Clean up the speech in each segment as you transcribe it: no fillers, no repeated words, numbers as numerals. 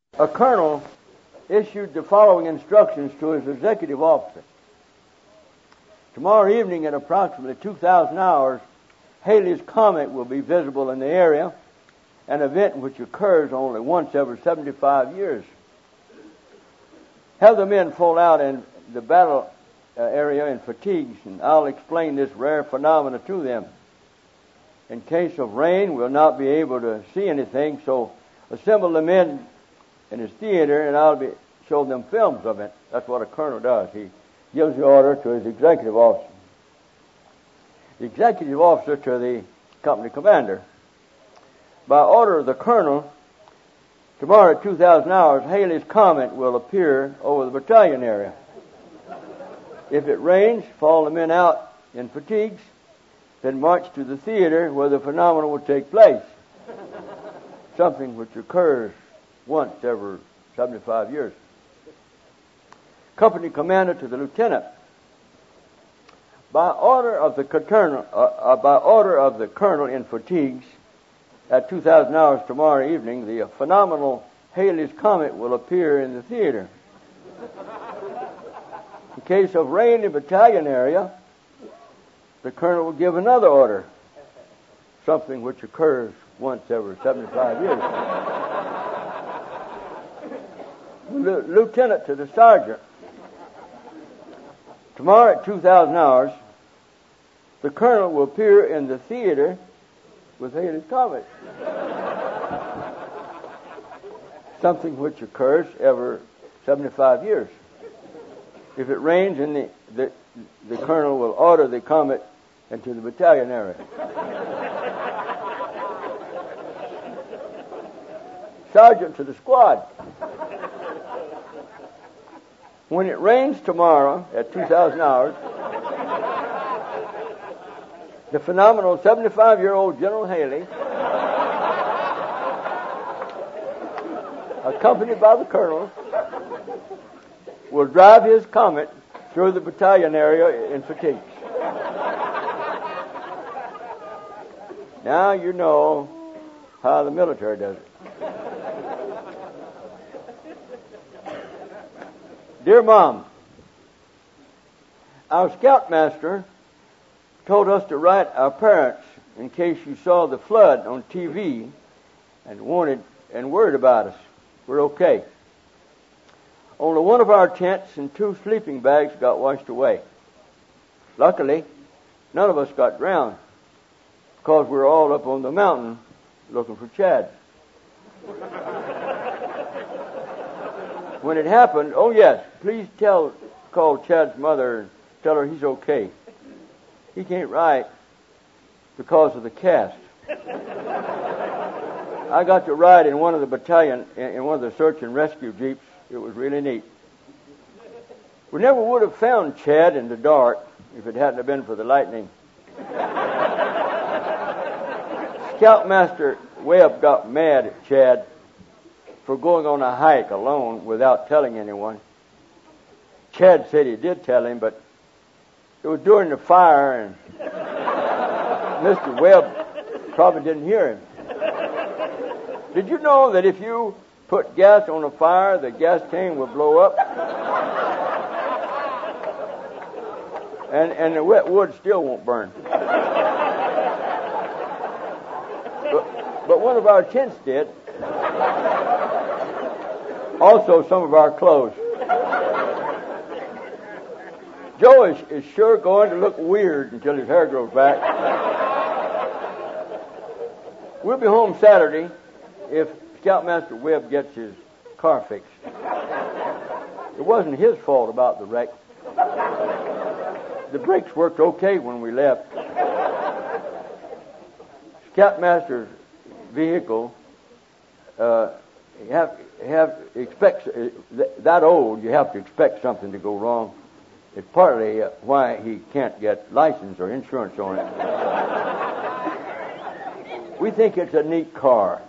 A colonel issued the following instructions to his executive officer. Tomorrow evening at approximately 2,000 hours, Halley's Comet will be visible in the area, an event which occurs only once every 75 years. Have the men fall out in the battle area in fatigues, and I'll explain this rare phenomena to them. In case of rain, we'll not be able to see anything, so assemble the men in his theater, and I'll show them films of it. That's what a colonel does. He gives the order to his executive officer. The executive officer to the company commander. By order of the colonel, tomorrow at 2,000 hours, Halley's Comet will appear over the battalion area. If it rains, fall the men out in fatigues, then march to the theater where the phenomenon will take place. Something which occurs once every 75 years. Company commander to the lieutenant. By order of the colonel in fatigues, at 2,000 hours tomorrow evening, the phenomenal Halley's Comet will appear in the theater. In case of rain in the battalion area, the colonel will give another order, something which occurs once every 75 years. Lieutenant to the sergeant. Tomorrow at 2,000 hours, the colonel will appear in the theater with Halley's Comet. Something which occurs every 75 years. If it rains, the colonel will order the comet into the battalion area. Sergeant to the squad. When it rains tomorrow at 2,000 hours, the phenomenal 75-year-old General Halley, accompanied by the colonel, will drive his comet through the battalion area in fatigues. Now you know how the military does it. Dear Mom, our scoutmaster told us to write our parents in case you saw the flood on TV and worried about us. We're okay. Only one of our tents and 2 sleeping bags got washed away. Luckily, none of us got drowned because we were all up on the mountain looking for Chad. When it happened, oh yes, please call Chad's mother and tell her he's okay. He can't write because of the cast. I got to ride in one of the battalion, in one of the search and rescue jeeps. It was really neat. We never would have found Chad in the dark if it hadn't have been for the lightning. Scoutmaster Webb got mad at Chad for going on a hike alone without telling anyone. Chad said he did tell him, but it was during the fire, and Mr. Webb probably didn't hear him. Did you know that if you put gas on a fire, the gas tank will blow up? And the wet wood still won't burn. But one of our tents did. Also some of our clothes. Joe is sure going to look weird until his hair grows back. We'll be home Saturday if Scoutmaster Webb gets his car fixed. It wasn't his fault about the wreck. The brakes worked okay when we left. Scoutmaster's vehicle, that old, you have to expect something to go wrong. It's partly why he can't get license or insurance on it. We think it's a neat car.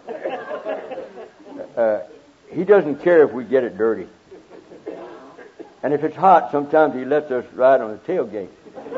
He doesn't care if we get it dirty. And if it's hot, sometimes he lets us ride on the tailgate.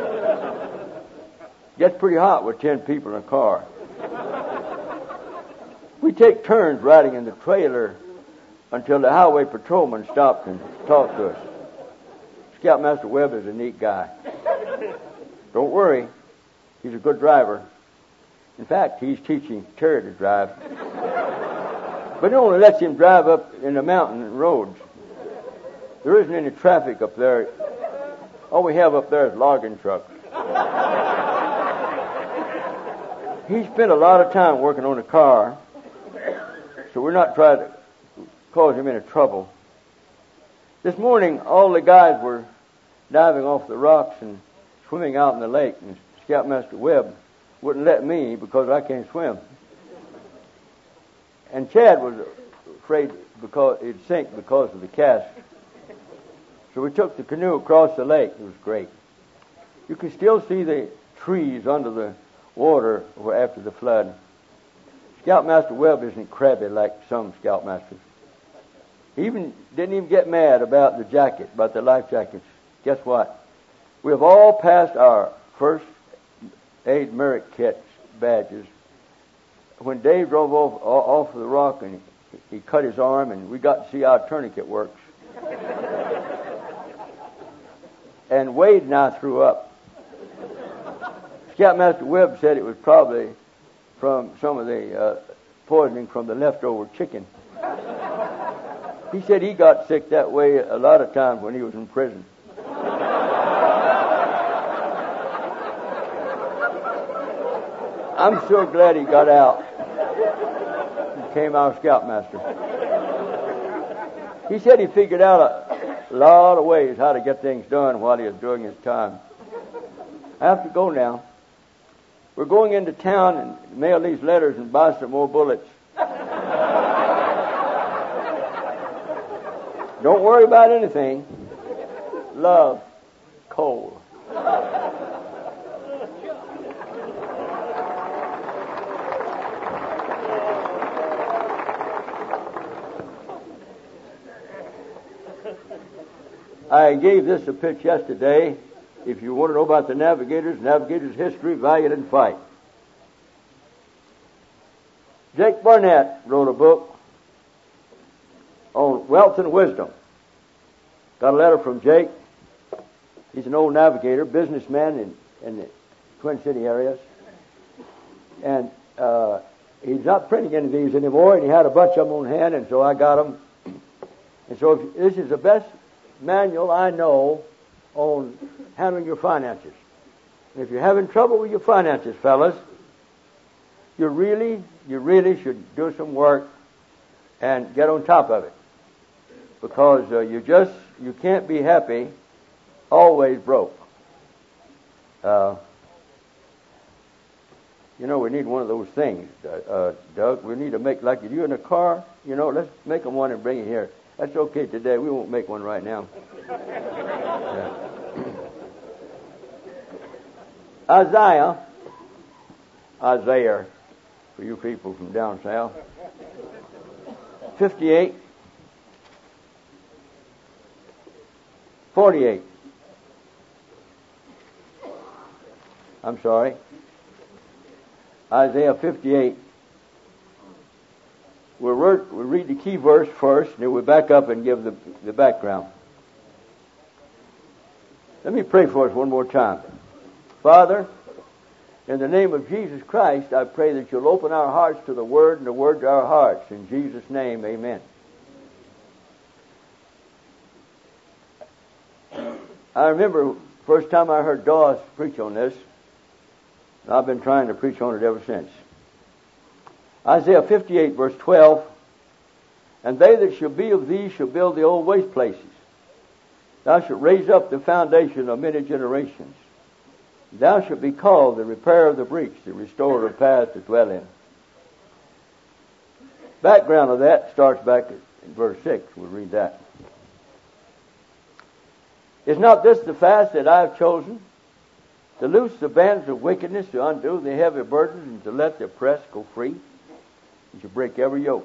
Gets pretty hot with 10 people in a car. We take turns riding in the trailer until the highway patrolman stopped and talked to us. Scoutmaster Webb is a neat guy. Don't worry, he's a good driver. In fact, he's teaching Terry to drive. But it only lets him drive up in the mountain roads. There isn't any traffic up there. All we have up there is logging trucks. He spent a lot of time working on the car, so we're not trying to cause him any trouble. This morning, all the guys were diving off the rocks and swimming out in the lake, and Scoutmaster Webb wouldn't let me because I can't swim. And Chad was afraid because it'd sink because of the cast. So we took the canoe across the lake. It was great. You can still see the trees under the water after the flood. Scoutmaster Webb isn't crabby like some scoutmasters. He didn't even get mad about the jacket, about the life jackets. Guess what? We have all passed our first aid merit kit badges. When Dave drove off of the rock and he cut his arm, and we got to see how a tourniquet works. And Wade and I threw up. Scoutmaster Webb said it was probably from some of the poisoning from the leftover chicken. He said he got sick that way a lot of times when he was in prison. I'm so glad he got out. He became our scoutmaster. He said he figured out a lot of ways how to get things done while he was doing his time. I have to go now. We're going into town and mail these letters and buy some more bullets. Don't worry about anything. Love, Cole. I gave this a pitch yesterday. If you want to know about the navigators' history, valiant and fight. Jake Barnett wrote a book on wealth and wisdom. Got a letter from Jake. He's an old navigator, businessman in the Twin City areas. And he's not printing any of these anymore, and he had a bunch of them on hand, and so I got them. And so this is the best manual I know on handling your finances. And if you're having trouble with your finances, fellas, you really should do some work and get on top of it. Because you can't be happy always broke. We need one of those things, Doug. We need to make, like you do in a car, let's make them one and bring it here. That's okay today. We won't make one right now. Yeah. Isaiah, for you people from down south. 58. 48. I'm sorry. Isaiah 58. We'll read the key verse first, and then we'll back up and give the background. Let me pray for us one more time. Father, in the name of Jesus Christ, I pray that you'll open our hearts to the Word and the Word to our hearts. In Jesus' name, amen. I remember first time I heard Dawes preach on this. I've been trying to preach on it ever since. Isaiah 58, verse 12, and they that shall be of thee shall build the old waste places. Thou shalt raise up the foundation of many generations. Thou shalt be called the repairer of the breach, the restorer of paths to dwell in. Background of that starts back in verse 6. We'll read that. Is not this the fast that I have chosen? To loose the bands of wickedness, to undo the heavy burdens, and to let the oppressed go free, and to break every yoke.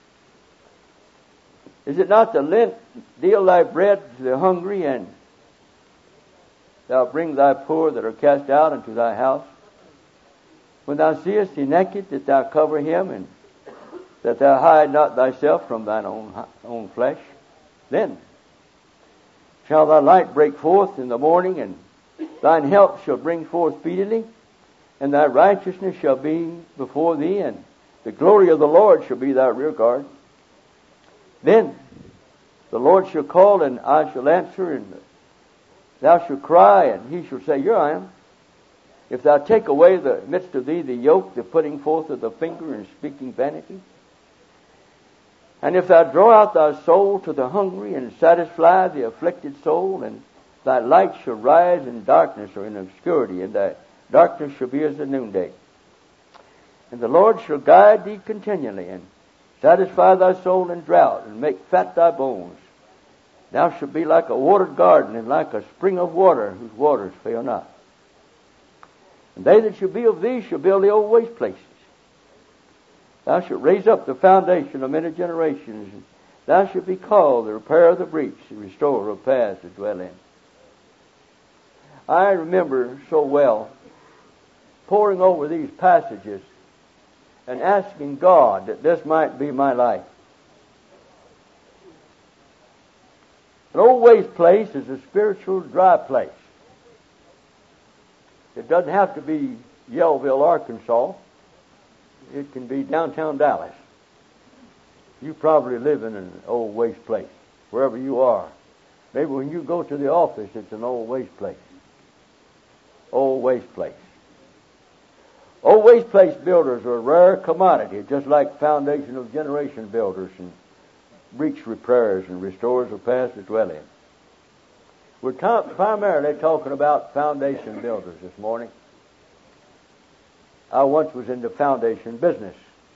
Is it not to deal thy bread to the hungry, and thou bring thy poor that are cast out into thy house? When thou seest the naked, that thou cover him, and that thou hide not thyself from thine own flesh. Then shall thy light break forth in the morning, and thine help shall bring forth speedily, and thy righteousness shall be before thee, and the glory of the Lord shall be thy rear guard. Then the Lord shall call, and I shall answer, and thou shalt cry, and he shall say, Here I am. If thou take away the midst of thee the yoke, the putting forth of the finger, and speaking vanity, and if thou draw out thy soul to the hungry, and satisfy the afflicted soul, and thy light shall rise in darkness or in obscurity, and thy darkness shall be as the noonday. And the Lord shall guide thee continually, and satisfy thy soul in drought, and make fat thy bones. Thou shalt be like a watered garden, and like a spring of water, whose waters fail not. And they that shall be of thee shall build the old waste places. Thou shalt raise up the foundation of many generations, and thou shalt be called the repairer of the breach, the restorer of paths to dwell in. I remember so well poring over these passages and asking God that this might be my life. An old waste place is a spiritual dry place. It doesn't have to be Yellville, Arkansas. It can be downtown Dallas. You probably live in an old waste place, wherever you are. Maybe when you go to the office, it's an old waste place. Old waste place. Old waste place builders are a rare commodity, just like foundation of generation builders and breach repairers and restorers of paths to dwell in. We're primarily talking about foundation builders this morning. I once was in the foundation business.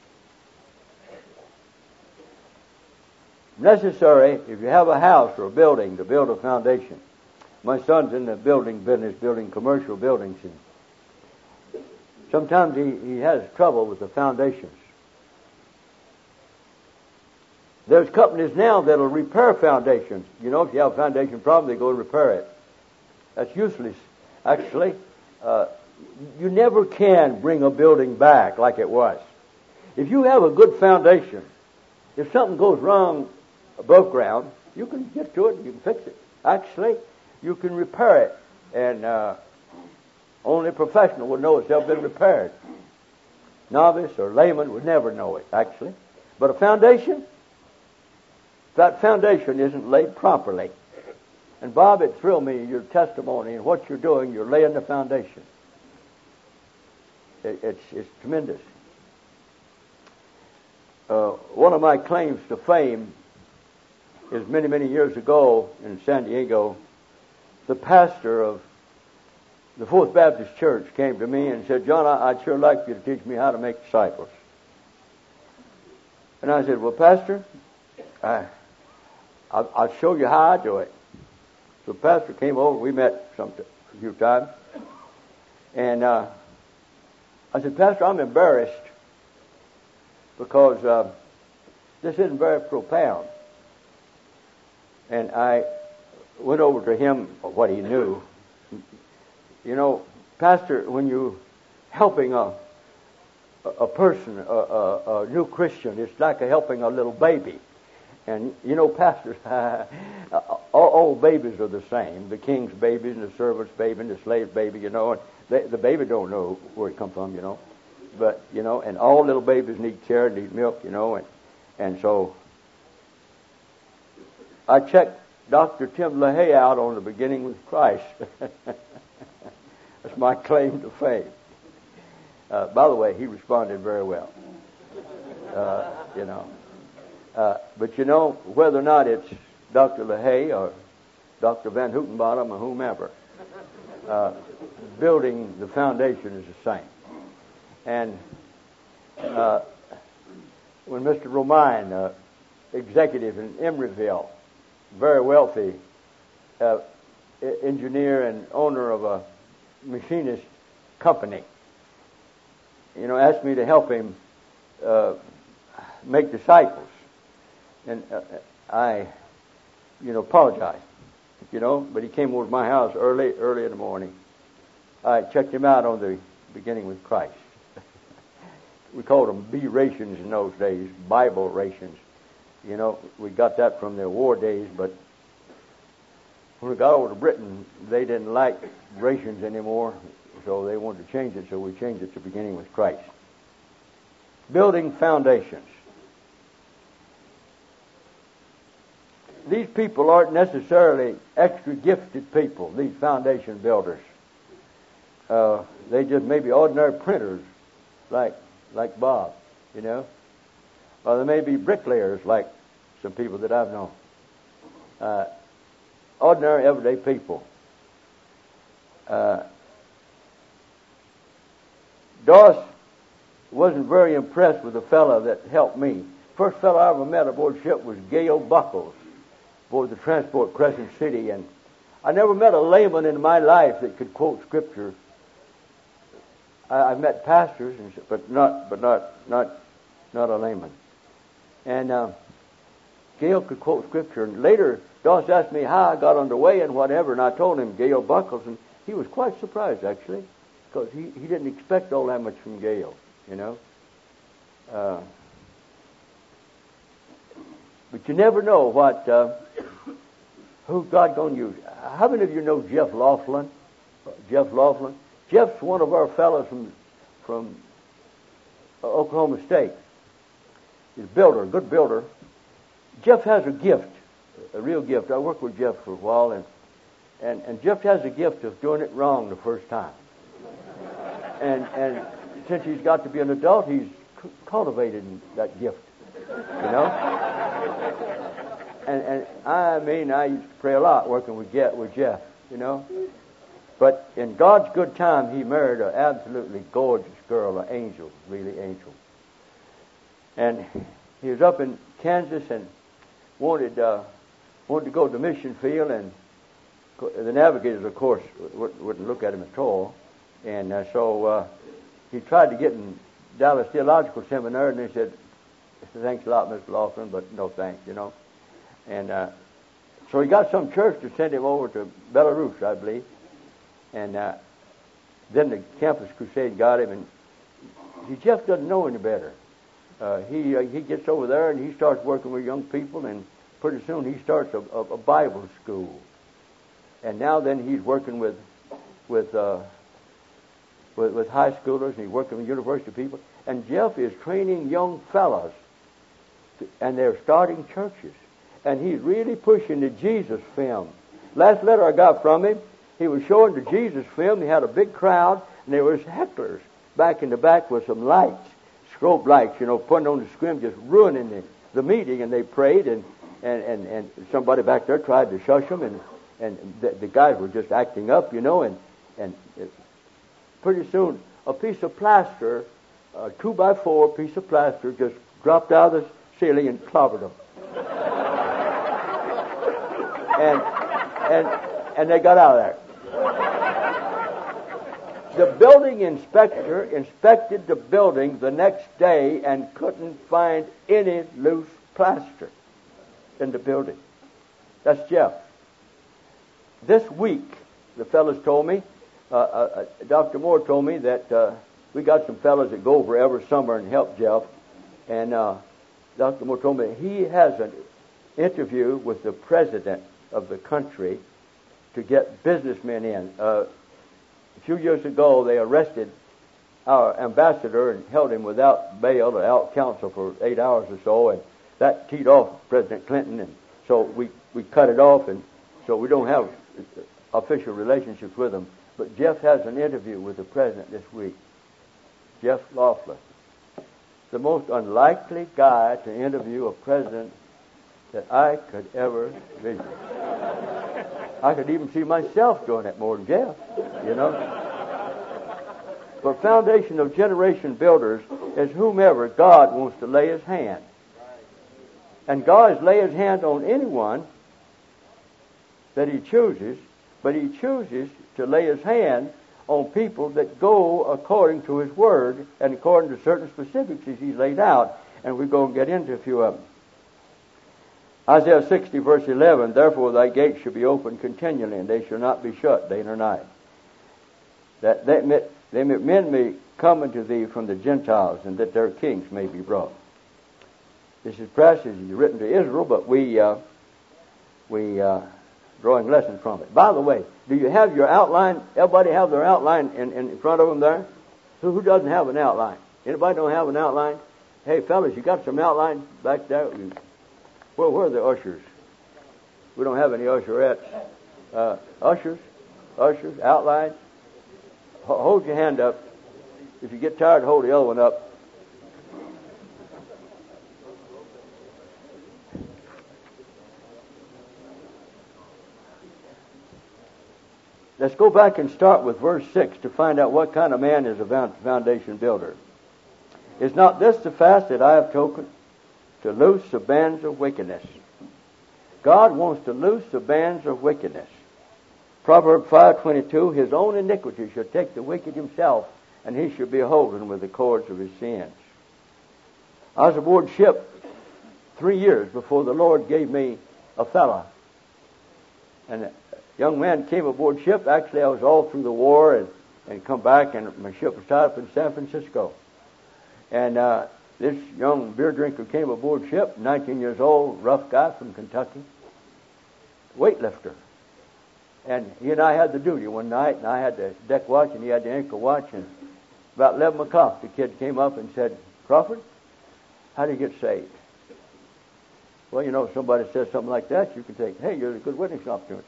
Necessary, if you have a house or a building, to build a foundation. My son's in the building business, building commercial buildings, and sometimes he has trouble with the foundations. There's companies now that'll repair foundations. You know, if you have a foundation problem, they go and repair it. That's useless, actually. You never can bring a building back like it was. If you have a good foundation, if something goes wrong above ground, you can get to it and you can fix it. Actually, you can repair it, and only a professional would know it's ever been repaired. Novice or layman would never know it, actually. But a foundation, if that foundation isn't laid properly, and Bob, it thrilled me, your testimony and what you're doing, you're laying the foundation. It's tremendous. One of my claims to fame is many, many years ago in San Diego, the pastor of the Fourth Baptist Church came to me and said, John, I'd sure like you to teach me how to make disciples. And I said, well, Pastor, I'll show you how I do it. So the pastor came over. We met a few times. And I said, Pastor, I'm embarrassed because this isn't very profound. And I went over to him for what he knew. You know, Pastor, when you're helping a person, a new Christian, it's like helping a little baby. And, you know, pastors, all babies are the same. The king's baby and the servant's baby and the slave's baby, you know. And the baby don't know where it come from, you know. But, you know, and all little babies need care, need milk, you know. And so I checked Dr. Tim LaHaye out on the Beginning with Christ. That's my claim to fame. By the way, he responded very well. You know. But you know, whether or not it's Dr. LaHaye or Dr. Van Hootenbottom or whomever, building the foundation is the same. And when Mr. Romine, executive in Emeryville, very wealthy engineer and owner of a machinist company, you know, asked me to help him make disciples. And I, you know, apologized, you know, but he came over to my house early in the morning. I checked him out on the Beginning with Christ. we called them B rations in those days, Bible rations. You know, we got that from the war days, but when we got over to Britain, they didn't like rations anymore, so they wanted to change it, so we changed it to beginning with Christ. Building foundations. These people aren't necessarily extra gifted people, these foundation builders. They just may be ordinary printers like Bob, you know. Or they may be bricklayers like some people that I've known. Ordinary, everyday people. Doss wasn't very impressed with the fellow that helped me. First fellow I ever met aboard ship was Gale Buckles aboard the transport Crescent City, and I never met a layman in my life that could quote Scripture. I met pastors, but not a layman. And Gale could quote Scripture. And later, Doss asked me how I got underway and whatever, and I told him Gale Buckles, and he was quite surprised actually, because he didn't expect all that much from Gale, you know. But you never know who God going to use. How many of you know Jeff Laughlin? Jeff Laughlin. Jeff's one of our fellows from Oklahoma State. He's a builder, a good builder. Jeff has a gift, a real gift. I worked with Jeff for a while, and Jeff has a gift of doing it wrong the first time. And since he's got to be an adult, he's cultivated that gift, you know. And I mean, I used to pray a lot working with Jeff, you know. But in God's good time, he married an absolutely gorgeous girl, an angel, really angel. And he was up in Kansas and wanted to go to the mission field, and the navigators, of course, wouldn't look at him at all. And so he tried to get in Dallas Theological Seminary, and they said, "Thanks a lot, Mr. Laughlin, but no thanks," you know. And so he got some church to send him over to Belarus, I believe. And then the Campus Crusade got him, and Jeff doesn't know any better. He gets over there and he starts working with young people, and pretty soon he starts a Bible school. And now then he's working with high schoolers, and he's working with university people. And Jeff is training young fellows, and they're starting churches. And he's really pushing the Jesus film. Last letter I got from him, he was showing the Jesus film. He had a big crowd, and there was hecklers back in the back with some lights, strobe lights, you know, putting on the screen, just ruining the meeting. And they prayed, and somebody back there tried to shush them, and the guys were just acting up, you know. And pretty soon, a piece of plaster, a 2x4 piece of plaster, just dropped out of the ceiling and clobbered them. And they got out of there. The building inspector inspected the building the next day and couldn't find any loose plaster in the building. That's Jeff. This week, the fellows told me, Dr. Moore told me that we got some fellows that go over every summer and help Jeff. And Dr. Moore told me he has an interview with the president of the country to get businessmen in. A few years ago, they arrested our ambassador and held him without bail or without counsel for 8 hours or so, and that teed off President Clinton, and so we cut it off, and so we don't have official relationships with him. But Jeff has an interview with the president this week. Jeff Laughlin. The most unlikely guy to interview a president that I could ever visit. I could even see myself doing that more than Jeff, you know. But foundation of generation builders is whomever God wants to lay his hand. And God has laid his hand on anyone that he chooses, but he chooses to lay his hand on people that go according to his word and according to certain specifics as he's laid out. And we're going to get into a few of them. Isaiah 60, verse 11, therefore thy gates shall be open continually, and they shall not be shut day nor night. men may come unto thee from the Gentiles, and that their kings may be brought. This is passage is written to Israel, but we drawing lessons from it. By the way, do you have your outline? Everybody have their outline in front of them there? Who doesn't have an outline? Anybody don't have an outline? Hey, fellas, you got some outline back there? Where are the ushers? We don't have any usherettes. Ushers, outlines. Hold your hand up. If you get tired, hold the other one up. Let's go back and start with verse 6 to find out what kind of man is a foundation builder. Is not this the fast that I have chosen, to loose the bands of wickedness? God wants to loose the bands of wickedness. Proverbs 5:22, his own iniquity shall take the wicked himself, and he shall be holden with the cords of his sins. I was aboard ship 3 years before the Lord gave me a fella. And a young man came aboard ship. Actually, I was all through the war and come back, and my ship was tied up in San Francisco. And this young beer drinker came aboard ship, 19 years old, rough guy from Kentucky, weightlifter. And he and I had the duty one night, and I had the deck watch, and he had the anchor watch. And about 11 o'clock, the kid came up and said, "Crawford, how do you get saved?" Well, you know, if somebody says something like that, you can say, "Hey, you're a good witness opportunity."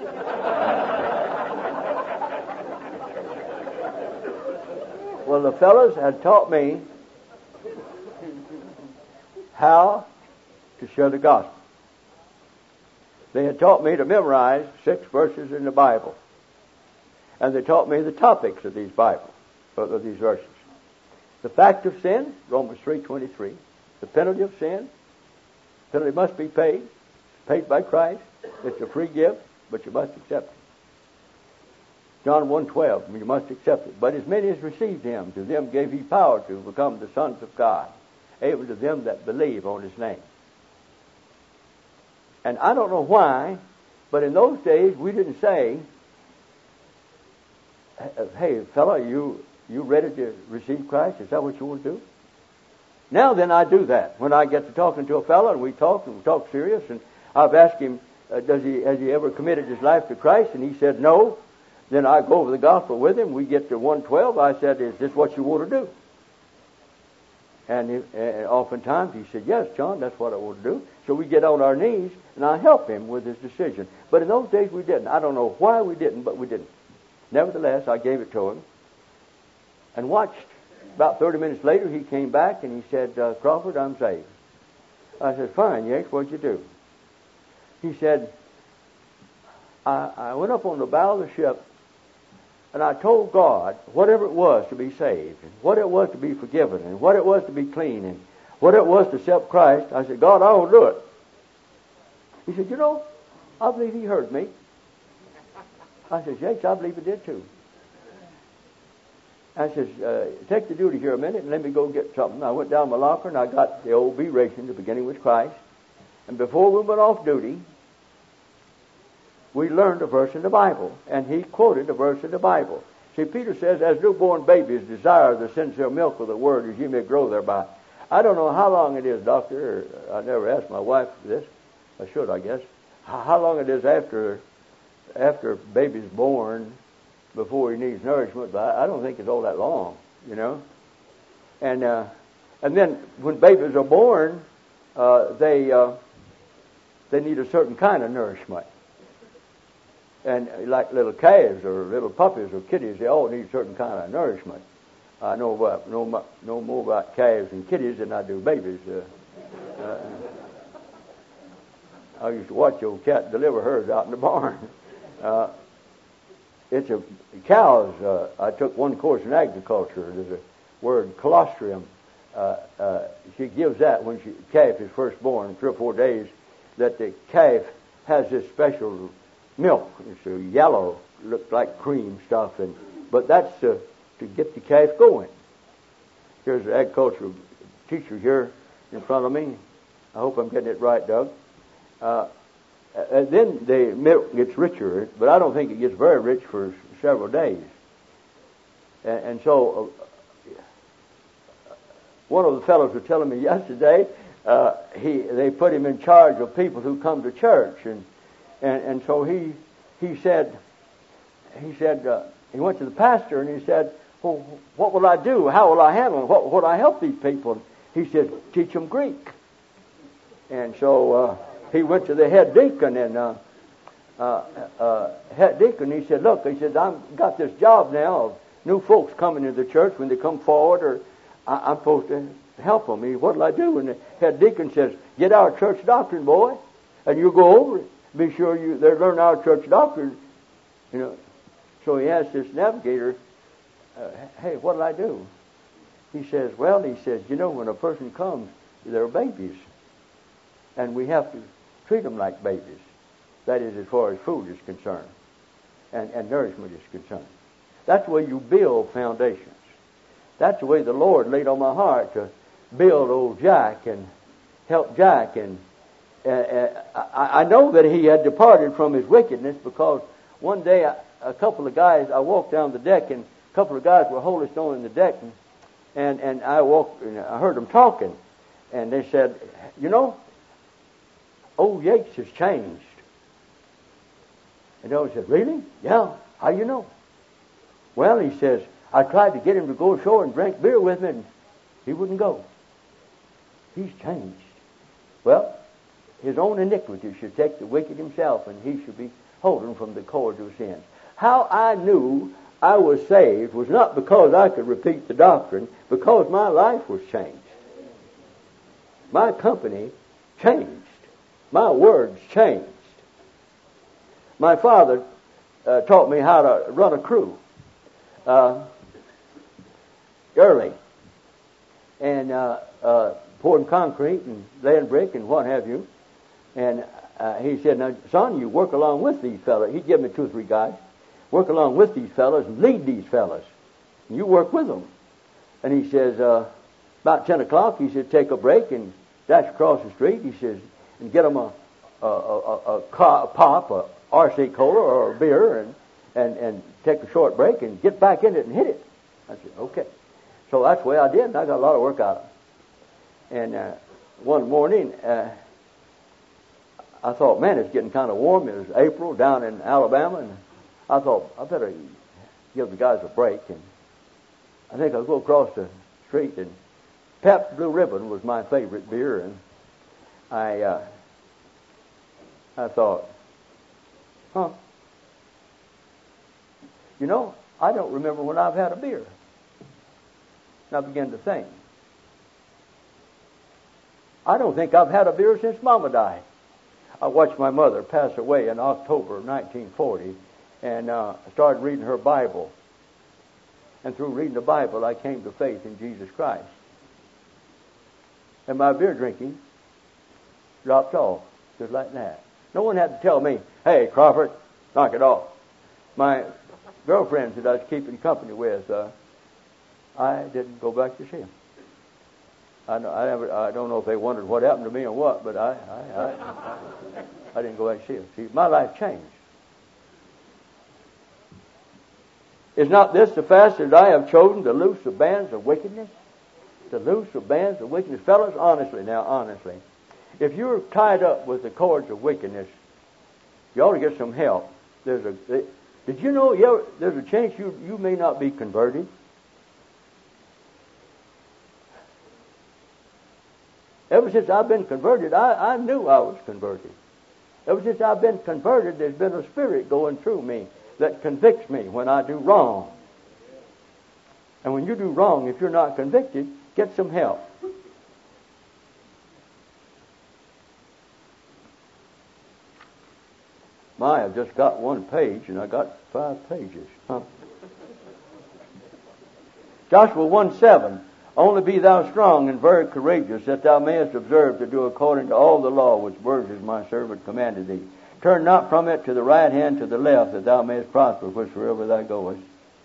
Well, the fellows had taught me how to share the gospel. They had taught me to memorize 6 verses in the Bible. And they taught me the topics of these verses. The fact of sin, Romans 3:23. The penalty of sin, penalty must be paid by Christ. It's a free gift, but you must accept it. John 1:12, you must accept it. But as many as received him, to them gave he power to become the sons of God, even to them that believe on his name. And I don't know why, but in those days we didn't say, "Hey, fella, you ready to receive Christ? Is that what you want to do?" Now then, I do that. When I get to talking to a fella and we talk serious, and I've asked him, has he ever committed his life to Christ? And he said no. Then I go over the gospel with him. We get to 1:12. I said, "Is this what you want to do?" And oftentimes he said, "Yes, John, that's what I want to do." So we get on our knees, and I help him with his decision. But in those days we didn't. I don't know why we didn't, but we didn't. Nevertheless, I gave it to him and watched. About 30 minutes later, he came back and he said, "Crawford, I'm saved." I said, "Fine, Yanks, what'd you do?" He said, I went up on the bow of the ship and I told God whatever it was to be saved, and what it was to be forgiven, and what it was to be clean, and what it was to accept Christ. I said, "God, I will do it." He said, "You know, I believe he heard me." I said, "Yanks, I believe he did too." I says, "Take the duty here a minute and let me go get something." I went down my locker and I got the old B ration, the beginning with Christ. And before we went off duty, we learned a verse in the Bible. And he quoted a verse in the Bible. See, Peter says, "As newborn babies desire the sincere milk of the word, as ye may grow thereby." I don't know how long it is, doctor. I never asked my wife this. I should, I guess. How long it is after baby's born before he needs nourishment, but I don't think it's all that long, you know. And then when babies are born, they need a certain kind of nourishment. And like little calves or little puppies or kitties, they all need a certain kind of nourishment. I know more about calves and kitties than I do babies. I used to watch old cat deliver hers out in the barn. Cows. I took one course in agriculture. There's a word, colostrum. She gives that when calf is first born, 3 or 4 days, that the calf has this special milk. It's a yellow, looks like cream stuff, but that's to get the calf going. Here's an agricultural teacher here in front of me. I hope I'm getting it right, Doug. And then the milk gets richer, but I don't think it gets very rich for several days. And so one of the fellows was telling me yesterday, they put him in charge of people who come to church, and so he said he went to the pastor and he said, well, what will I do? How will I handle them? What will I help these people? He said, teach them Greek. And so he went to the head deacon, and head deacon, he said, look, he said, I've got this job now of new folks coming into the church. When they come forward, or I'm supposed to help them. What will I do? And the head deacon says, get our church doctrine, boy, and you go over it. Be sure they learn our church doctrine. You know. So he asked this navigator, hey, what will I do? He says, well, you know, when a person comes, they're babies, and we have to treat them like babies. That is, as far as food is concerned, and nourishment is concerned. That's the way you build foundations. That's the way the Lord laid on my heart to build old Jack and help Jack. And I know that he had departed from his wickedness, because one day a couple of guys, I walked down the deck, and a couple of guys were Holy Stone in the deck, and I walked, and I heard them talking, and they said, you know, old Yates has changed. And I said, really? Yeah. How you know? Well, he says, I tried to get him to go ashore and drink beer with me, and he wouldn't go. He's changed. Well, his own iniquity should take the wicked himself, and he should be holden from the cords of sins. How I knew I was saved was not because I could repeat the doctrine, because my life was changed. My company changed. My words changed. My father taught me how to run a crew early, and pouring concrete and laying brick and what have you. And he said, now, son, you work along with these fellas. He'd give me 2 or 3 guys. Work along with these fellas and lead these fellas. And you work with them. And he says, about 10 o'clock, he said, take a break and dash across the street. He says, and get them a pop, a RC Cola or a beer, and take a short break and get back in it and hit it. I said, okay. So that's the way I did, and I got a lot of work out of it. And one morning, I thought, man, it's getting kind of warm. It was April down in Alabama, and I thought, I better give the guys a break. And I think I'll go across the street, and Pabst Blue Ribbon was my favorite beer, and I thought, you know, I don't remember when I've had a beer. And I began to think, I don't think I've had a beer since Mama died. I watched my mother pass away in October of 1940, and started reading her Bible. And through reading the Bible, I came to faith in Jesus Christ. And my beer drinking dropped off, just like that. No one had to tell me, hey, Crawford, knock it off. My girlfriends that I was keeping company with, I didn't go back to see them. I don't know if they wondered what happened to me or what, but I didn't go back to see them. See, my life changed. Is not this the fast that I have chosen to loose the bands of wickedness? To loose the bands of wickedness. Fellas, honestly, if you're tied up with the cords of wickedness, you ought to get some help. Did you know there's a chance you may not be converted? Ever since I've been converted, I knew I was converted. Ever since I've been converted, there's been a spirit going through me that convicts me when I do wrong. And when you do wrong, if you're not convicted, get some help. I've just got 1 page, and I got 5 pages. Joshua 1:7. Only be thou strong and very courageous, that thou mayest observe to do according to all the law which Moses my servant commanded thee. Turn not from it to the right hand, to the left, that thou mayest prosper wherever thou goest.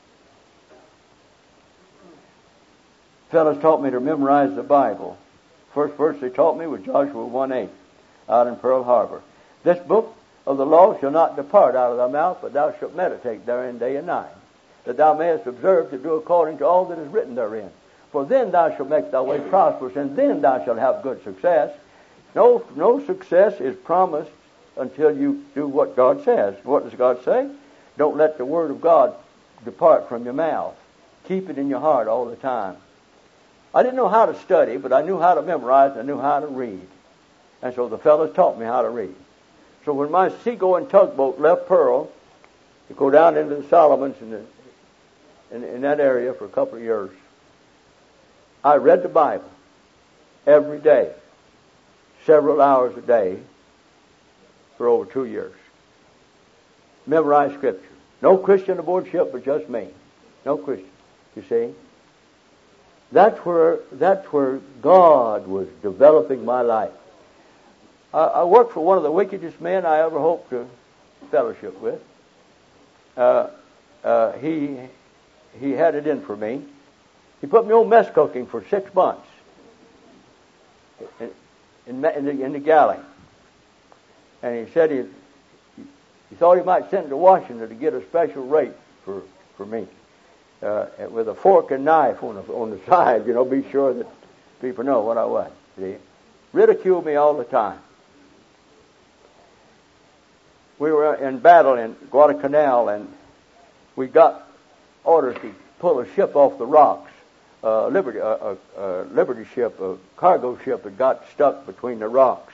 Fellows taught me to memorize the Bible. First verse they taught me was Joshua 1:8, out in Pearl Harbor. This book of the law shall not depart out of thy mouth, but thou shalt meditate therein day and night, that thou mayest observe to do according to all that is written therein. For then thou shalt make thy way prosperous, and then thou shalt have good success. No success is promised until you do what God says. What does God say? Don't let the word of God depart from your mouth. Keep it in your heart all the time. I didn't know how to study, but I knew how to memorize and I knew how to read. And so the fellows taught me how to read. So when my seagoing tugboat left Pearl to go down into the Solomons in that area for a couple of years, I read the Bible every day, several hours a day, for over 2 years. Memorized Scripture. No Christian aboard ship but just me. No Christian. You see? That's where God was developing my life. I worked for one of the wickedest men I ever hoped to fellowship with. He had it in for me. He put me on mess cooking for 6 months in the galley. And he said he thought he might send to Washington to get a special rate for me. With a fork and knife on the side, be sure that people know what I was. See? Ridiculed me all the time. We were in battle in Guadalcanal, and we got orders to pull a ship off the rocks. Liberty ship, a cargo ship that got stuck between the rocks.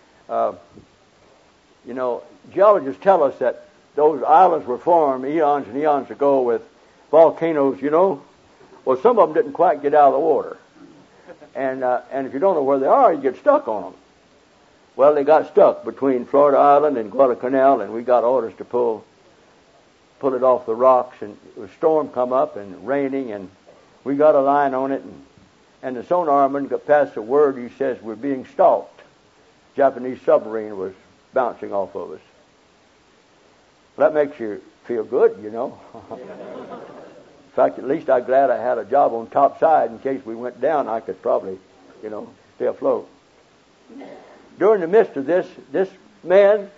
Geologists tell us that those islands were formed eons and eons ago with volcanoes, Well, some of them didn't quite get out of the water. And if you don't know where they are, you get stuck on them. Well, they got stuck between Florida Island and Guadalcanal, and we got orders to pull it off the rocks, and a storm come up and raining, and we got a line on it, and the sonarman got past a word. He says, we're being stalked. Japanese submarine was bouncing off of us. That makes you feel good, In fact, at least I'm glad I had a job on top side. In case we went down, I could probably, stay afloat. During the midst of this man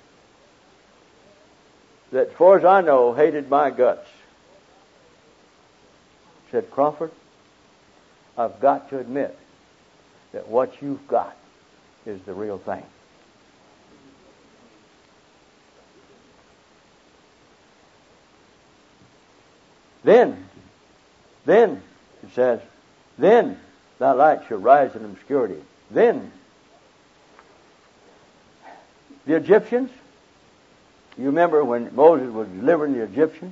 that, as far as I know, hated my guts, said, Crawford, I've got to admit that what you've got is the real thing. Then, it says, then thy light shall rise in obscurity. Then, the Egyptians, you remember when Moses was delivering the Egyptians?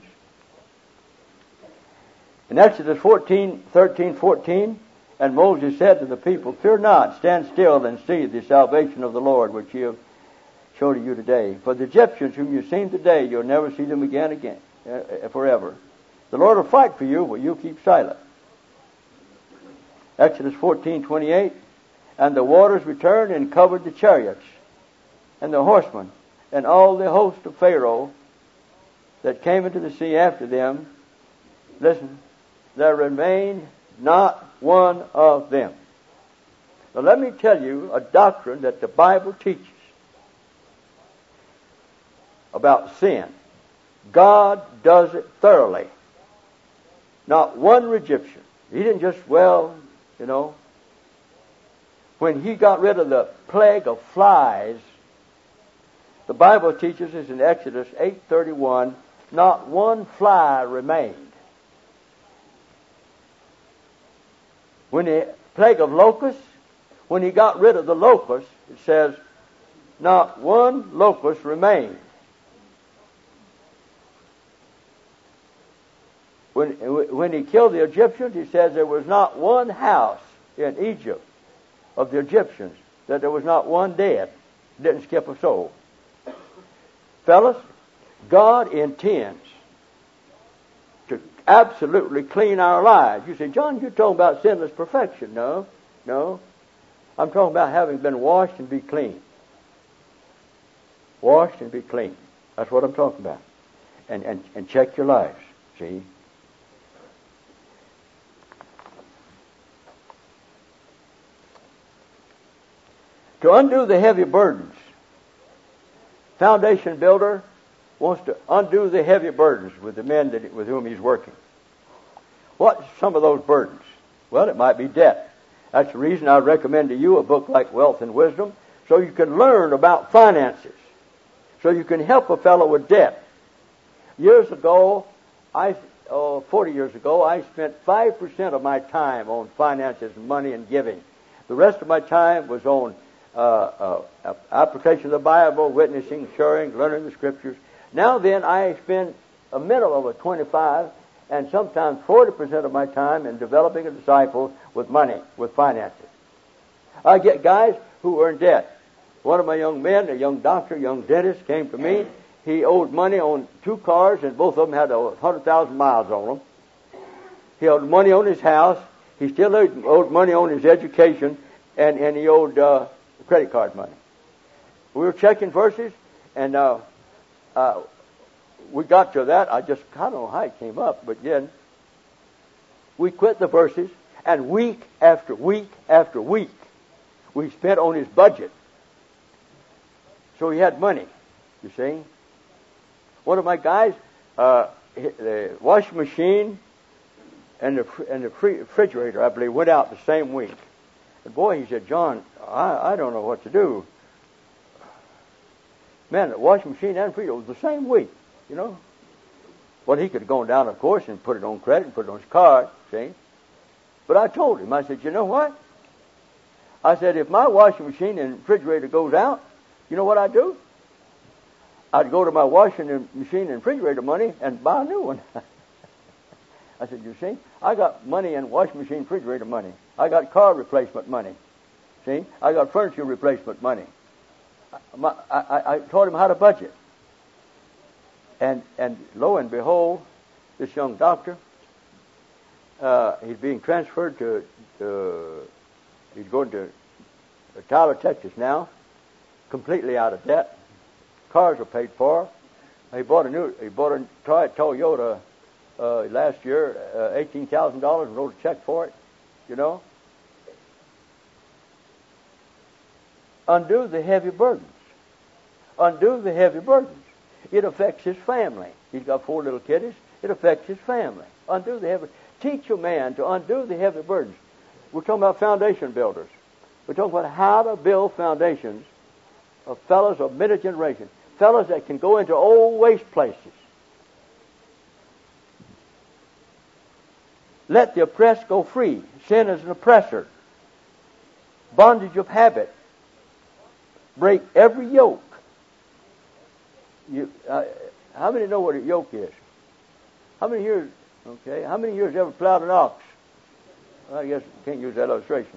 In Exodus 13:14, and Moses said to the people, fear not, stand still and see the salvation of the Lord, which he have showed to you today. For the Egyptians whom you've seen today, you'll never see them again, forever. The Lord will fight for you, but you keep silent. Exodus 14:28, and the waters returned and covered the chariots and the horsemen and all the host of Pharaoh that came into the sea after them. Listen, there remained not one of them. Now let me tell you a doctrine that the Bible teaches about sin. God does it thoroughly. Not one Egyptian. He didn't just, when he got rid of the plague of flies, the Bible teaches us in Exodus 8:31, not one fly remained. When the plague of locusts, when he got rid of the locusts, it says, not one locust remained. When he killed the Egyptians, he says there was not one house in Egypt of the Egyptians that there was not one dead. Didn't skip a soul. Fellas, God intends to absolutely clean our lives. You say, John, you're talking about sinless perfection. No. I'm talking about having been washed and be clean. Washed and be clean. That's what I'm talking about. And check your lives. See? To undo the heavy burdens, foundation builder wants to undo the heavy burdens with the men with whom he's working. What's some of those burdens? Well, it might be debt. That's the reason I recommend to you a book like Wealth and Wisdom, so you can learn about finances, so you can help a fellow with debt. Years ago, 40 years ago, I spent 5% of my time on finances and money and giving. The rest of my time was on application of the Bible, witnessing, sharing, learning the Scriptures. Now then, I spend a minimum of 25 and sometimes 40% of my time in developing a disciple with money, with finances. I get guys who are in debt. One of my young men, a young doctor, a young dentist, came to me. He owed money on 2 cars, and both of them had 100,000 miles on them. He owed money on his house. He still owed money on his education, and he owed credit card money. We were checking verses, and we got to that. I don't know how it came up, but then we quit the verses, and week after week after week, we spent on his budget. So he had money, you see. One of my guys, the washing machine and the refrigerator, I believe, went out the same week. And boy, he said, John, I don't know what to do. Man, the washing machine and refrigerator was the same week, you know. Well, he could have gone down, of course, and put it on credit and put it on his card, see. But I told him, I said, you know what? I said, if my washing machine and refrigerator goes out, you know what I do? I'd go to my washing machine and refrigerator money and buy a new one. I said, you see, I got money in washing machine, refrigerator money. I got car replacement money. See, I got furniture replacement money. I taught him how to budget. And lo and behold, this young doctor, he's being transferred he's going to Tyler, Texas now, completely out of debt. Cars are paid for. He bought a Toyota last year, $18,000, and wrote a check for it. You know, undo the heavy burdens. Undo the heavy burdens. It affects his family. He's got 4 little kiddies. It affects his family. Undo the heavy. Teach a man to undo the heavy burdens. We're talking about foundation builders. We're talking about how to build foundations of fellows of middle generation. Fellows that can go into old waste places. Let the oppressed go free. Sin is an oppressor. Bondage of habit. Break every yoke. How many know what a yoke is? How many years? Okay. How many years ever plowed an ox? Well, I guess you can't use that illustration.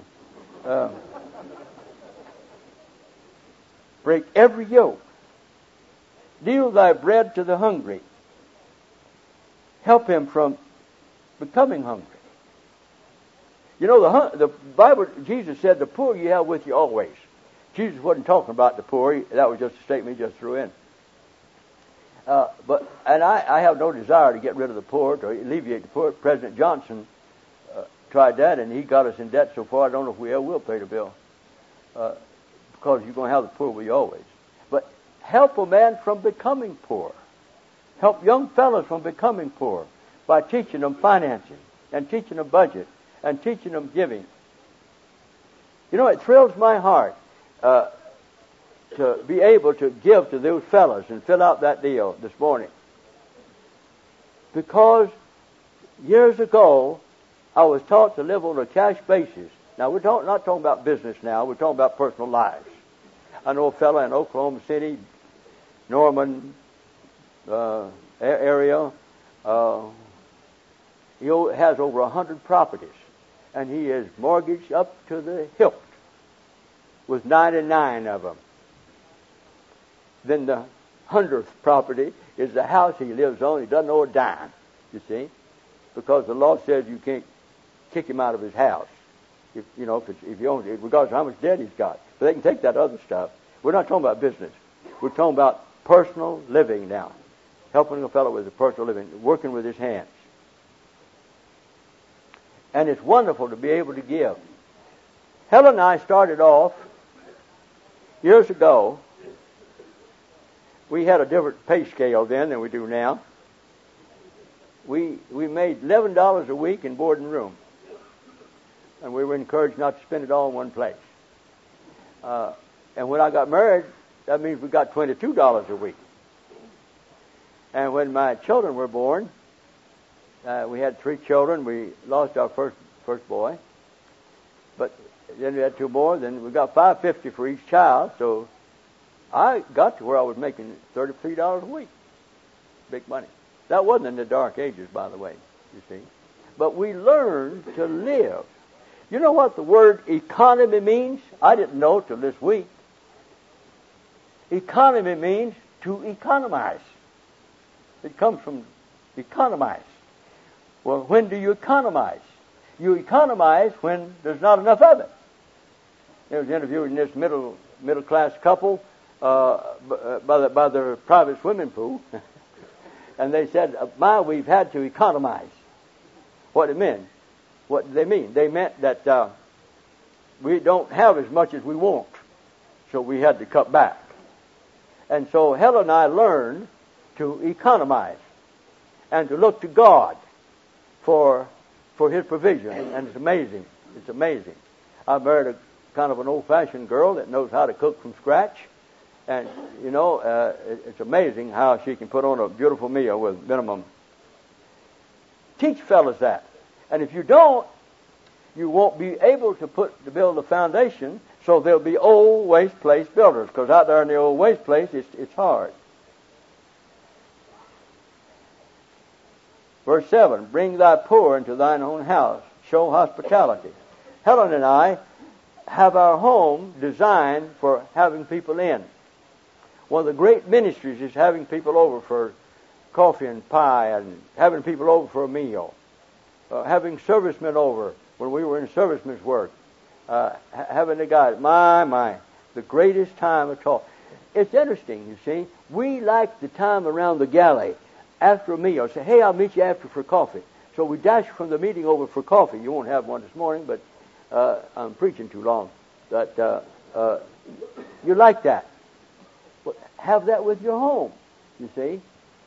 Break every yoke. Deal thy bread to the hungry. Help him from becoming hungry. You know, the Bible, Jesus said, the poor you have with you always. Jesus wasn't talking about the poor. That was just a statement he just threw in. And I have no desire to get rid of the poor, to alleviate the poor. President Johnson tried that, and he got us in debt so far, I don't know if we ever will pay the bill. Because you're going to have the poor with you always. But help a man from becoming poor. Help young fellows from becoming poor by teaching them financing and teaching them budget and teaching them giving. You know, it thrills my heart to be able to give to those fellows and fill out that deal this morning. Because years ago, I was taught to live on a cash basis. Now, we're not talking about business now. We're talking about personal lives. I know a fellow in Oklahoma City, Norman area. He has over 100 properties, and he is mortgaged up to the hilt with 99 of them. Then the 100th property is the house he lives on. He doesn't owe a dime, you see, because the law says you can't kick him out of his house. If he owns it, regardless of how much debt he's got. But they can take that other stuff. We're not talking about business. We're talking about personal living now. Helping a fellow with a personal living, working with his hands. And it's wonderful to be able to give. Helen and I started off years ago we had a different pay scale then than we do now. We made $11 a week in board and room. And we were encouraged not to spend it all in one place. And when I got married, that means we got $22 a week. And when my children were born, we had 3 children. We lost our first boy. But then we had 2 more. Then we got $5.50 for each child. So I got to where I was making $33 a week. Big money. That wasn't in the dark ages, by the way, you see. But we learned to live. You know what the word economy means? I didn't know till this week. Economy means to economize. It comes from economize. Well, when do you economize? You economize when there's not enough of it. There was interviewing this middle class couple by their private swimming pool, and they said, we've had to economize." What it meant? What did they mean? They meant that we don't have as much as we want, so we had to cut back. And so Helen and I learned to economize and to look to God for His provision. And it's amazing. It's amazing. I married a kind of an old-fashioned girl that knows how to cook from scratch. And, it's amazing how she can put on a beautiful meal with minimum. Teach fellas that. And if you don't, you won't be able to build a foundation, so there'll be old waste place builders, because out there in the old waste place, it's hard. Verse 7, "Bring thy poor into thine own house, show hospitality." Helen and I have our home designed for having people in. One of the great ministries is having people over for coffee and pie, and having people over for a meal. Having servicemen over when we were in servicemen's work. Having the guys, the greatest time at all. It's interesting, you see. We like the time around the galley after a meal. Say, "Hey, I'll meet you after for coffee." So we dash from the meeting over for coffee. You won't have one this morning, but I'm preaching too long. But you like that. Have that with your home, you see.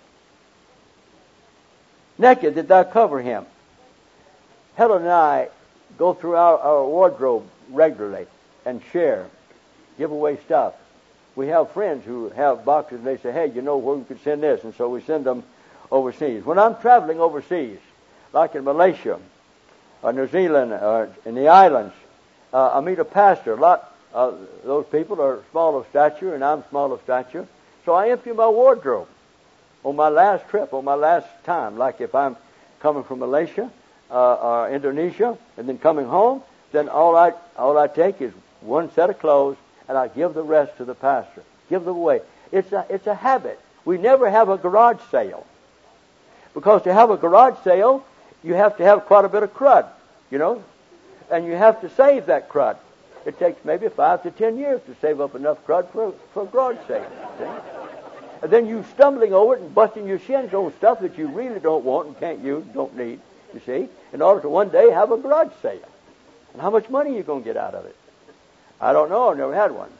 "Naked did thou cover him." Helen and I go through our wardrobe regularly and share, give away stuff. We have friends who have boxes, and they say, "Hey, where we could send this?" And so we send them overseas. When I'm traveling overseas, like in Malaysia, or New Zealand, or in the islands, I meet a pastor. A lot of those people are small of stature, and I'm small of stature. So I empty my wardrobe on my last trip, on my last time. Like if I'm coming from Malaysia or Indonesia and then coming home, then all I take is one set of clothes, and I give the rest to the pastor. Give them away. It's a habit. We never have a garage sale, because to have a garage sale, you have to have quite a bit of crud, and you have to save that crud. It takes maybe 5 to 10 years to save up enough crud for a garage sale. See? And then you stumbling over it and busting your shins on stuff that you really don't want and can't use, don't need, you see, in order to one day have a garage sale. And how much money are you going to get out of it? I don't know. I've never had one.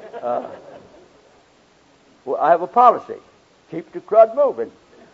Well, I have a policy. Keep the crud moving.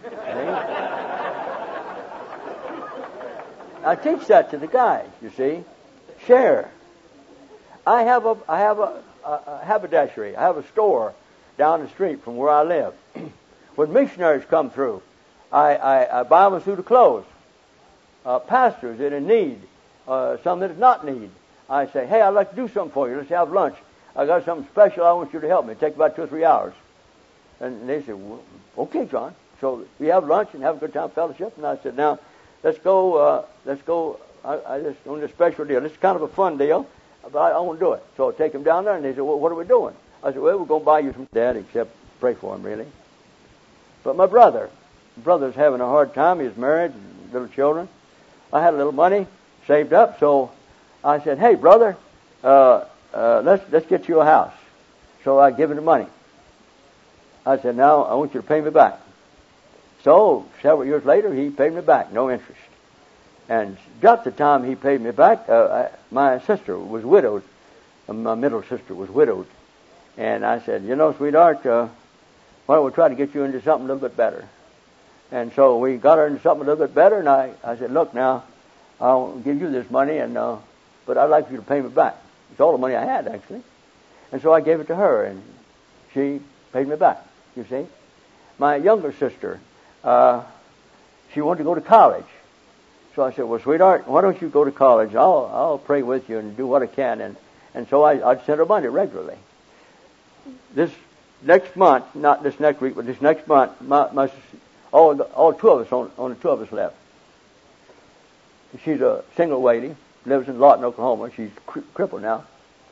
I teach that to the guys, you see. Share. I have a haberdashery. I have a store down the street from where I live. When missionaries come through, I buy them a suit of clothes. Pastors that are in need, some that are not in need, I say, "Hey, I'd like to do something for you. Let's have lunch. I got something special. I want you to help me. It takes about 2 or 3 hours." And they say, "Well, okay, John." So we have lunch and have a good time fellowship. And I said, "Now, let's go. I just on this special deal. This is kind of a fun deal, but I want to do it." So I take them down there, and they say, "Well, what are we doing?" I said, "Well, we're going to buy you some." Dad, except pray for him, really. But my brother's having a hard time. He's married, little children. I had a little money saved up, so I said, "Hey, brother, let's get you a house." So I give him the money. I said, "Now I want you to pay me back." So several years later, he paid me back, no interest. And just the time he paid me back, my sister was widowed. My middle sister was widowed. And I said, "Sweetheart, Well, we'll try to get you into something a little bit better. And so we got her into something a little bit better, and I said, look now, I'll give you this money, but I'd like you to pay me back. It's all the money I had, actually. And so I gave it to her, and she paid me back, you see. My younger sister, she wanted to go to college. So I said, well, sweetheart, why don't you go to college? I'll pray with you and do what I can. And so I'd send her money regularly. This next month, not this next week, but this next month, all two of us, only two of us left. She's a single lady, lives in Lawton, Oklahoma. She's crippled now.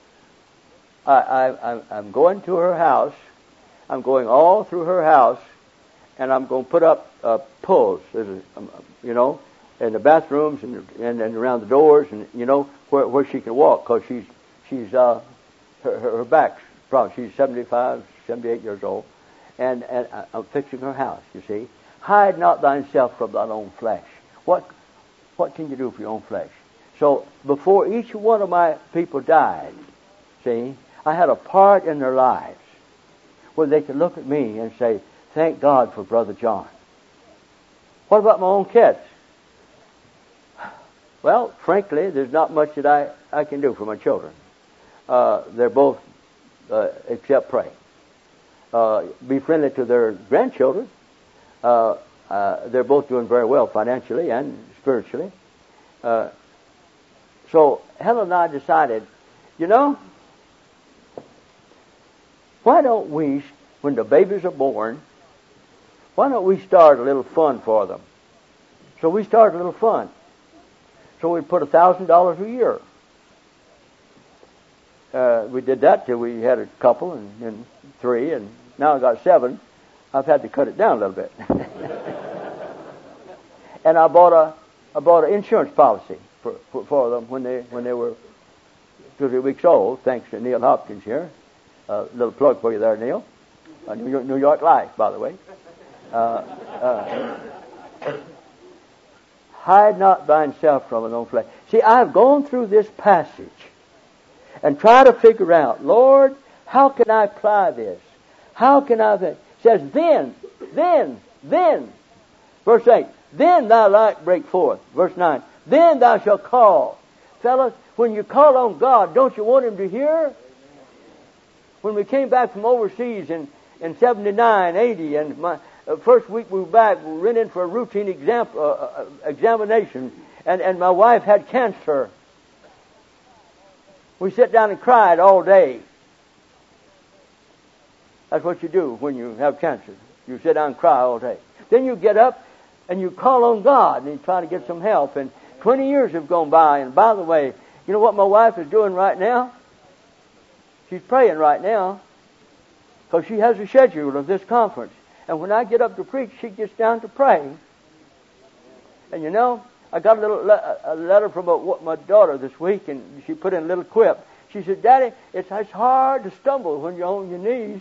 I'm going to her house. I'm going all through her house, and I'm going to put up poles, in the bathrooms and around the doors, and where she can walk, because she's her back's problem. She's 75, 78 years old, and I'm fixing her house. You see, hide not thyself from thine own flesh. What can you do for your own flesh? So before each one of my people died, see, I had a part in their lives where they could look at me and say, thank God for Brother John. What about my own kids? Well, frankly, there's not much that I can do for my children. They're both, except pray. Be friendly to their grandchildren. They're both doing very well financially and spiritually. So Helen and I decided, why don't we, when the babies are born, why don't we start a little fund for them? So we started a little fund. So we put $1,000 a year. We did that till we had a couple and three, and now I got 7. I've had to cut it down a little bit. And I bought an insurance policy for them when they were 2 weeks old. Thanks to Neil Hopkins here. A little plug for you there, Neil. New York Life, by the way. Hide not thyself from thine own flesh. See, I've gone through this passage and tried to figure out, Lord, how can I apply this? How can I... It says, then. Verse 8, then thy light break forth. Verse 9, then thou shalt call. Fellas, when you call on God, don't you want Him to hear? When we came back from overseas in 79, 80, and my first week we were back, we went in for a routine examination, and my wife had cancer. We sat down and cried all day. That's what you do when you have cancer. You sit down and cry all day. Then you get up and you call on God and you try to get some help. And 20 years have gone by. And by the way, you know what my wife is doing right now? She's praying right now because she has a schedule of this conference. And when I get up to preach, she gets down to pray. And I got a letter from my daughter this week, and she put in a little quip. She said, Daddy, it's hard to stumble when you're on your knees.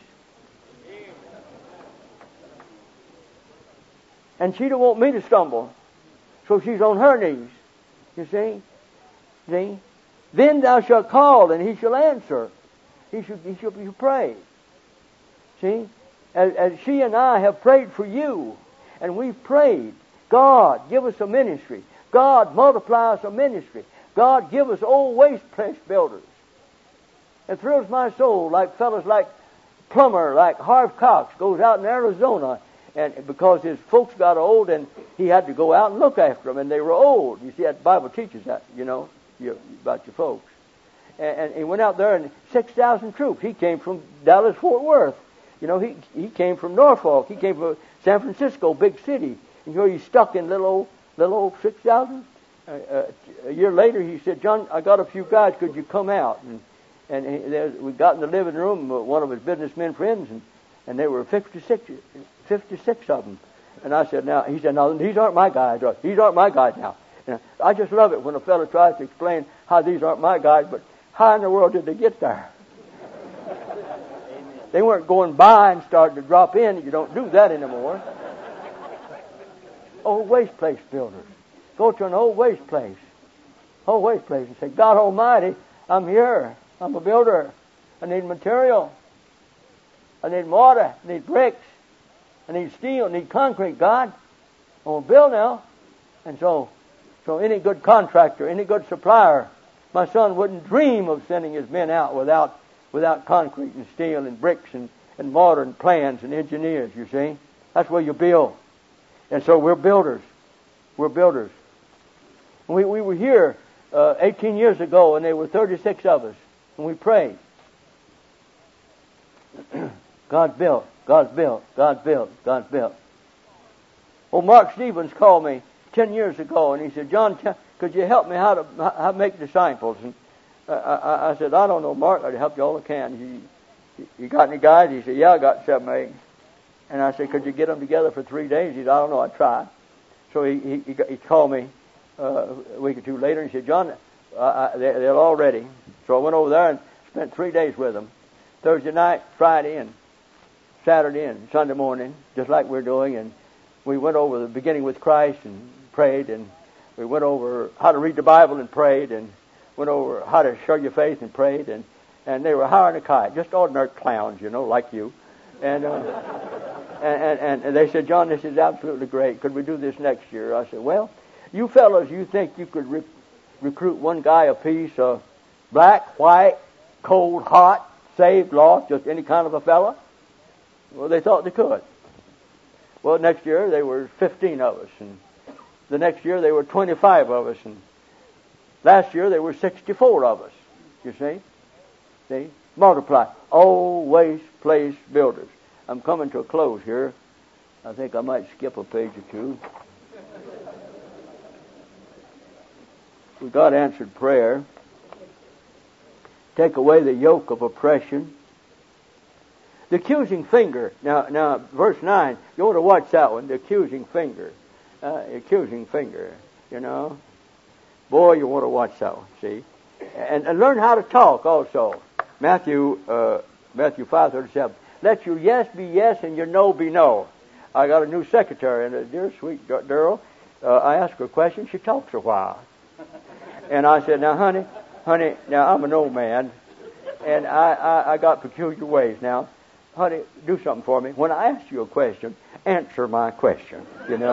And she don't want me to stumble. So she's on her knees. You see? Then thou shalt call, and He shall answer. He shall pray. See? As she and I have prayed for you, and we've prayed, God, give us a ministry. God, multiply us a ministry. God, give us old waste place builders. It thrills my soul like fellas like Plummer, like Harv Cox, goes out in Arizona, and because his folks got old, and he had to go out and look after them, and they were old. You see, that Bible teaches that, about your folks. And he went out there, and 6,000 troops. He came from Dallas, Fort Worth. He came from Norfolk. He came from San Francisco, big city. And he's stuck in little old 6,000. A year later, he said, John, I got a few guys. Could you come out? And we got in the living room, one of his businessmen friends, and there were 56 of them. And I said, he said, no, these aren't my guys. These aren't my guys now. And I just love it when a fellow tries to explain how these aren't my guys, but how in the world did they get there? They weren't going by and starting to drop in. You don't do that anymore. Old waste place builders. Go to an old waste place. Old waste place and say, God Almighty, I'm here. I'm a builder. I need material. I need mortar. I need bricks. I need steel, I need concrete, God. I want to build now. And so any good contractor, any good supplier, my son wouldn't dream of sending his men out without concrete and steel and bricks and mortar and plans and engineers, you see. That's where you build. And so we're builders. We're builders. We were here 18 years ago, and there were 36 of us, and we prayed. God built, God built, God built, God built. Well, Mark Stevens called me 10 years ago, and he said, John, could you help me how to make disciples? And I said, I don't know, Mark. I'd help you all I can. You got any guys? He said, yeah, I got 7 or 8. And I said, could you get them together for 3 days? He said, I don't know, I'd try. So he called me a week or two later, and he said, John, they're all ready. So I went over there and spent 3 days with them. Thursday night, Friday, and Saturday, and Sunday morning, just like we're doing. And we went over the beginning with Christ and prayed, and we went over how to read the Bible and prayed, and went over how to show your faith and prayed, and they were higher than a kite, just ordinary clowns, like you. And and they said, John, this is absolutely great. Could we do this next year? I said, well, you fellows, you think you could recruit one guy apiece, black, white, cold, hot, saved, lost, just any kind of a fella? Well, they thought they could. Well, next year there were 15 of us, and the next year there were 25 of us, and last year there were 64 of us. You see? Multiply. Always place builders. I'm coming to a close here. I think I might skip a page or two. We got answered prayer. Take away the yoke of oppression. The accusing finger. Now, verse 9, you ought to watch that one, the accusing finger. Accusing finger, Boy, you want to watch that one, see? And learn how to talk also. Matthew 5:37. Let your yes be yes and your no be no. I got a new secretary, and a dear sweet girl, I asked her a question, she talks a while. And I said, now, honey, now I'm an old man, and I got peculiar ways. Now, honey, do something for me. When I ask you a question, answer my question,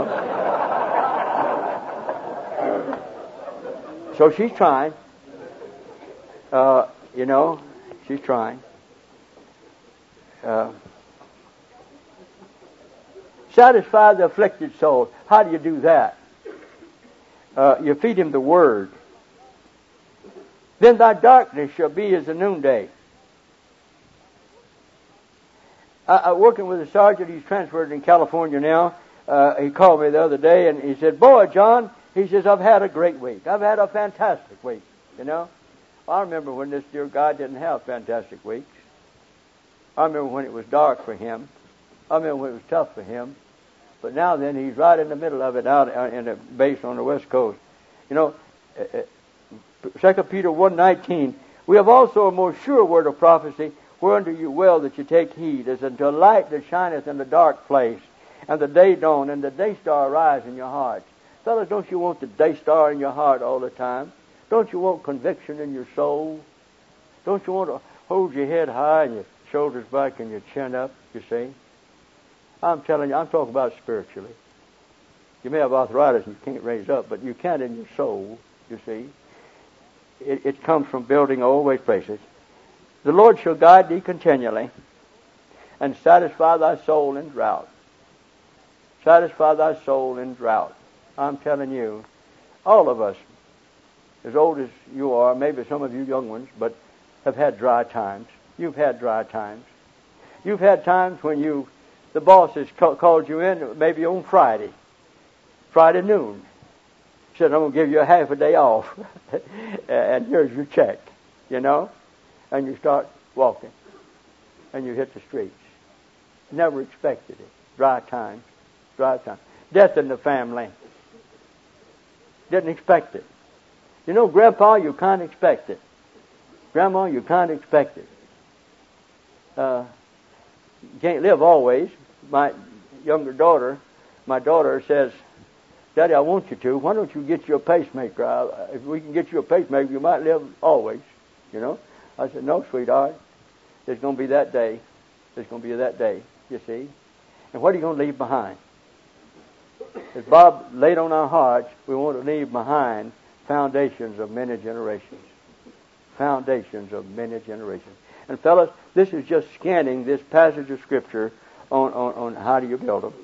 So she's trying. She's trying. Satisfy the afflicted soul. How do you do that? You feed him the Word. Then thy darkness shall be as the noonday. Working with a sergeant, he's transferred in California now. He called me the other day and he said, boy, John, he says, I've had a great week. I've had a fantastic week, I remember when this dear guy didn't have fantastic weeks. I remember when it was dark for him. I remember when it was tough for him. But now then, he's right in the middle of it out in a base on the West Coast. 2 Peter 1:19, we have also a more sure word of prophecy, whereunto you will that you take heed, as unto a light that shineth in the dark place, and the day dawn, and the day star arise in your hearts. Fellas, don't you want the day star in your heart all the time? Don't you want conviction in your soul? Don't you want to hold your head high and your shoulders back and your chin up, you see? I'm telling you, I'm talking about spiritually. You may have arthritis and you can't raise up, but you can in your soul, you see. It comes from building always places. The Lord shall guide thee continually and satisfy thy soul in drought. Satisfy thy soul in drought. I'm telling you, all of us, as old as you are, maybe some of you young ones, but have had dry times. You've had dry times. You've had times when the boss has called you in, maybe on Friday noon. Said, I'm going to give you a half a day off. And here's your check, And you start walking. And you hit the streets. Never expected it. Dry times. Death in the family. Didn't expect it. Grandpa, you can't expect it. Grandma, you can't expect it. You can't live always. My younger daughter, says, Daddy, I want you to. Why don't you get you a pacemaker? If we can get you a pacemaker, you might live always. I said, no, sweetheart. There's going to be that day. You see. And what are you going to leave behind? As Bob laid on our hearts, we want to leave behind foundations of many generations. Foundations of many generations. And fellas, this is just scanning this passage of Scripture on how do you build them.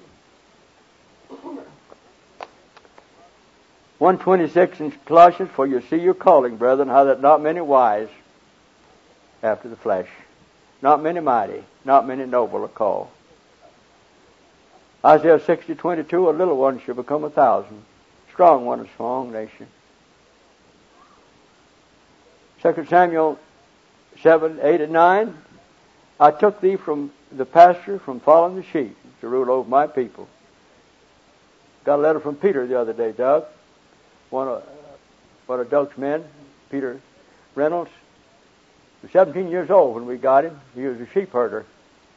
1:26 in Colossians, for you see your calling, brethren, how that not many wise after the flesh, not many mighty, not many noble are called. Isaiah 60:22, a little one shall become 1,000, strong one a strong nation. 2 Samuel 7:8 and 9, I took thee from the pasture, from following the sheep, to rule over my people. Got a letter from Peter the other day, Doug. One of Doug's men, Peter Reynolds, was 17 years old when we got him. He was a sheep herder.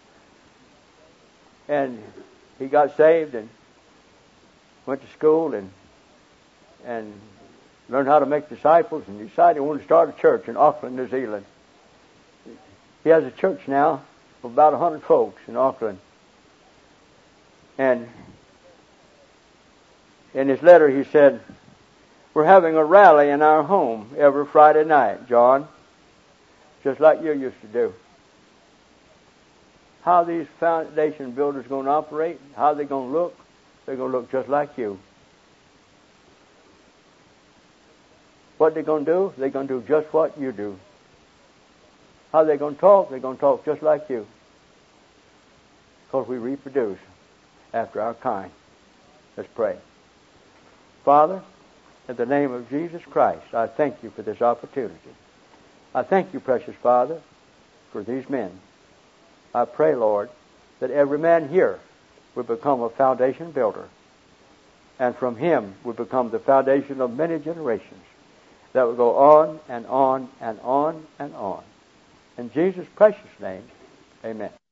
And he got saved and went to school and learned how to make disciples, and decided he wanted to start a church in Auckland, New Zealand. He has a church now of about 100 folks in Auckland. And in his letter he said, we're having a rally in our home every Friday night, John, just like you used to do. How these foundation builders going to operate, how they going to look, they're going to look just like you. What they're going to do, they're going to do just what you do. How they're going to talk, they're going to talk just like you. Because we reproduce after our kind. Let's pray. Father, in the name of Jesus Christ, I thank you for this opportunity. I thank you, precious Father, for these men. I pray, Lord, that every man here will become a foundation builder, and from him will become the foundation of many generations that will go on and on and on and on. In Jesus' precious name, amen.